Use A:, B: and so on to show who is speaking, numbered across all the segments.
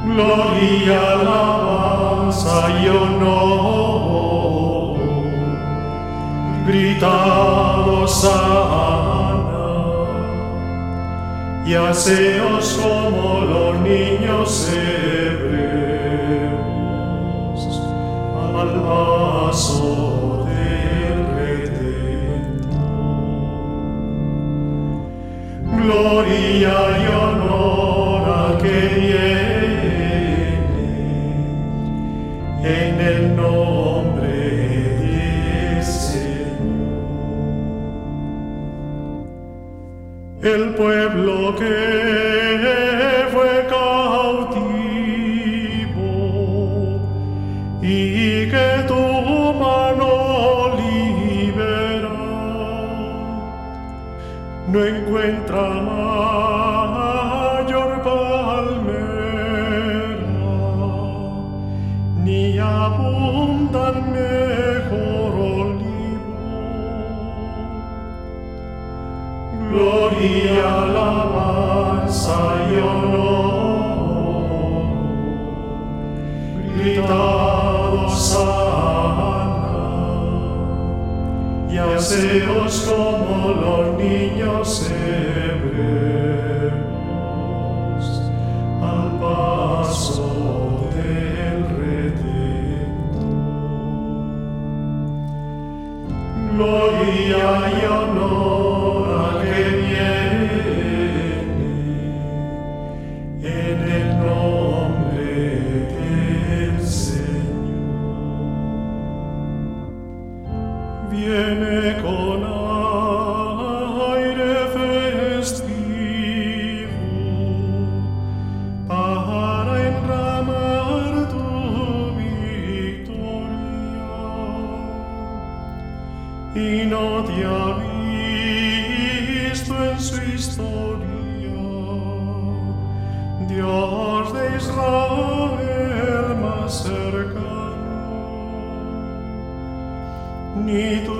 A: Gloria, alabanza y honor, gritad Hosana, y haceos como los niños hebreos al paso del Redentor. Gloria y honor al que viene en el nombre del Señor. El pueblo que fue cautivo y que tu mano libera, no encuentra mayor palmera, ni abundan mejor olivo. Gloria, alabanza y honor, gritad Hosana, y haceos como los niños hebreos al paso del Redentor. Gloria y honor al que viene en el nombre del Señor. Viene con aire festivo para enramar tu victoria, y no te ha visto en su historia, Dios de Israel más cercano, ni tu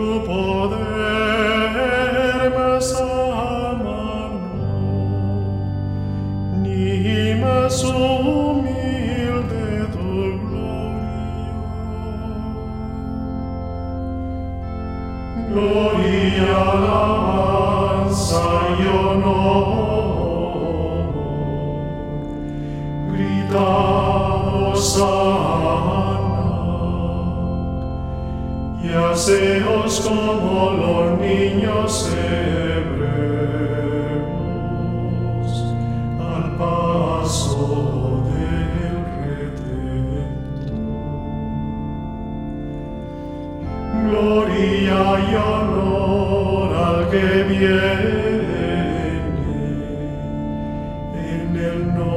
A: poder más a mano, ni más humilde tu gloria. Gloria, alabanza y honor, gritad Hosana, y haceos como los niños hebreos al paso del Redentor. Gloria y honor al que viene en el nombre